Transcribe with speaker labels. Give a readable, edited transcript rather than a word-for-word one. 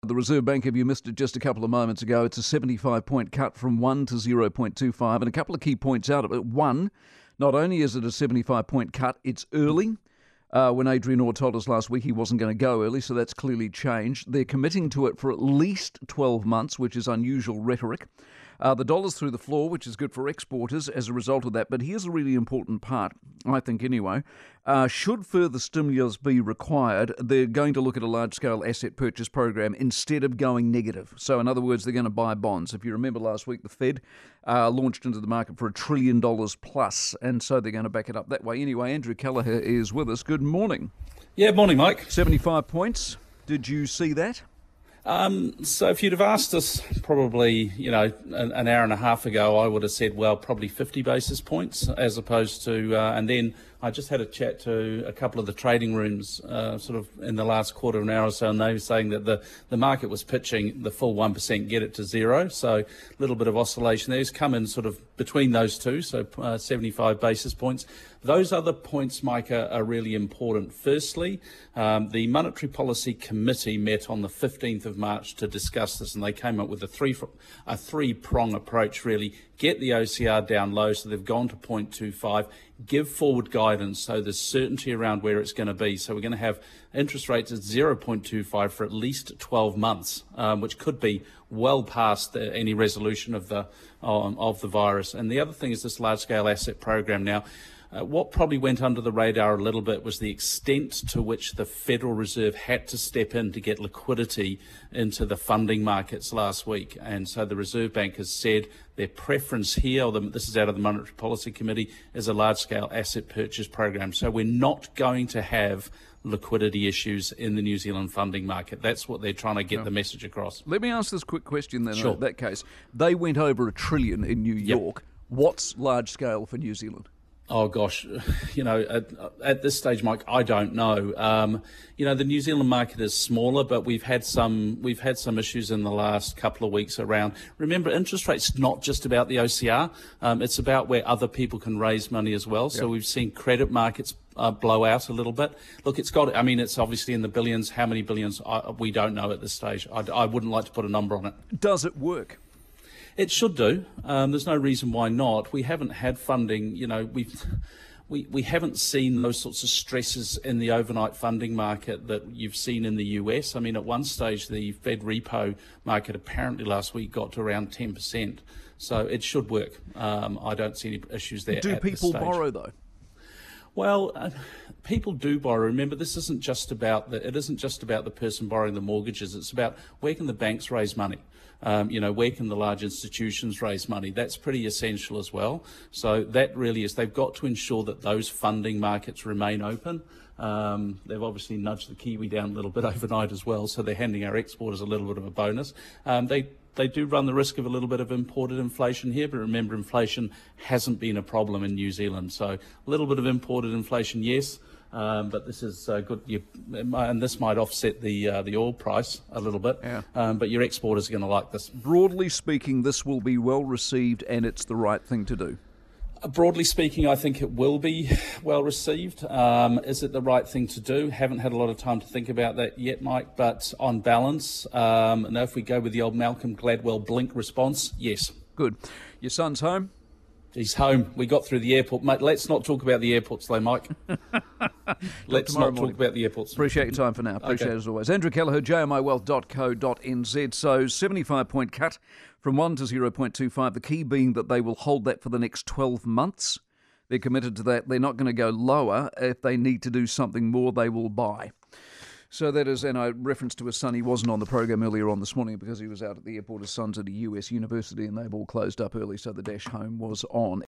Speaker 1: The Reserve Bank, if you missed it just a couple of moments ago, it's a 75-point cut from 1 to 0.25, and a couple of key points out of it. One, not only is it a 75-point cut, it's early. When Adrian Orr told us last week he wasn't going to go early, so that's clearly changed. They're committing to it for at least 12 months, which is unusual rhetoric. The dollar's through the floor, which is good for exporters as a result of that. But here's a really important part, I think anyway. Should further stimulus be required, they're going to look at a large-scale asset purchase program instead of going negative. So in other words, they're going to buy bonds. If you remember last week, the Fed launched into the market for $1 trillion plus, and so they're going to back it up that way. Anyway, Andrew Kelleher is with us. Good morning.
Speaker 2: Yeah, morning, Mike.
Speaker 1: 75 points. Did you see that?
Speaker 2: So if you'd have asked us probably, an hour and a half ago, I would have said, well, probably 50 basis points as opposed to, and then I just had a chat to a couple of the trading rooms sort of in the last quarter of an hour or so, and they were saying that the market was pitching the full 1%, get it to zero. So a little bit of oscillation there. It's come in sort of between those two, so 75 basis points. Those other points, Mike, are really important. Firstly, the Monetary Policy Committee met on the 15th of March to discuss this, and they came up with a three-prong approach, really. Get the OCR down low, so they've gone to 0.25, give forward guidance so there's certainty around where it's going to be. So we're going to have interest rates at 0.25 for at least 12 months, which could be well past any resolution of the virus. And the other thing is this large-scale asset program now. What probably went under the radar a little bit was the extent to which the Federal Reserve had to step in to get liquidity into the funding markets last week. And so the Reserve Bank has said their preference here, this is out of the Monetary Policy Committee, is a large-scale asset purchase program. So we're not going to have liquidity issues in the New Zealand funding market. That's what they're trying to get the message across.
Speaker 1: Let me ask this quick question then.
Speaker 2: Sure.
Speaker 1: In that case, they went over $1 trillion in New York. What's large-scale for New Zealand?
Speaker 2: Oh gosh, at this stage, Mike, I don't know. The New Zealand market is smaller, but we've had some issues in the last couple of weeks around. Remember, interest rates not just about the OCR; it's about where other people can raise money as well. So we've seen credit markets blow out a little bit. Look, it's obviously in the billions. How many billions? We don't know at this stage. I wouldn't like to put a number on it.
Speaker 1: Does it work?
Speaker 2: It should do. There's no reason why not. We haven't had funding. We haven't seen those sorts of stresses in the overnight funding market that you've seen in the US. I mean, at one stage, the Fed repo market apparently last week got to around 10%. So it should work. I don't see any issues there.
Speaker 1: Do people borrow though?
Speaker 2: Well, people do borrow. Remember, this isn't just about it isn't just about the person borrowing the mortgages. It's about where can the banks raise money. Where can the large institutions raise money? That's pretty essential as well. So that really is, they've got to ensure that those funding markets remain open. They've obviously nudged the Kiwi down a little bit overnight as well, so they're handing our exporters a little bit of a bonus. They do run the risk of a little bit of imported inflation here, but remember, inflation hasn't been a problem in New Zealand. So a little bit of imported inflation, yes. But this is good, and this might offset the oil price a little bit.
Speaker 1: Yeah.
Speaker 2: But your exporters are going to like this.
Speaker 1: Broadly speaking, this will be well received, and it's the right thing to do.
Speaker 2: Broadly speaking, I think it will be well received. Is it the right thing to do? Haven't had a lot of time to think about that yet, Mike. But on balance, now if we go with the old Malcolm Gladwell blink response, yes.
Speaker 1: Good. Your son's home?
Speaker 2: He's home. We got through the airport. Mate, let's not talk about the airports though, Mike. Let's not talk about the airports.
Speaker 1: Appreciate your time for now. Appreciate it as always. Andrew Kelleher, jmiwealth.co.nz. So 75-point cut from 1 to 0.25. The key being that they will hold that for the next 12 months. They're committed to that. They're not going to go lower. If they need to do something more, they will buy. So that is, and I referenced to his son, he wasn't on the program earlier on this morning because he was out at the airport. His son's at a US university and they've all closed up early, so the dash home was on.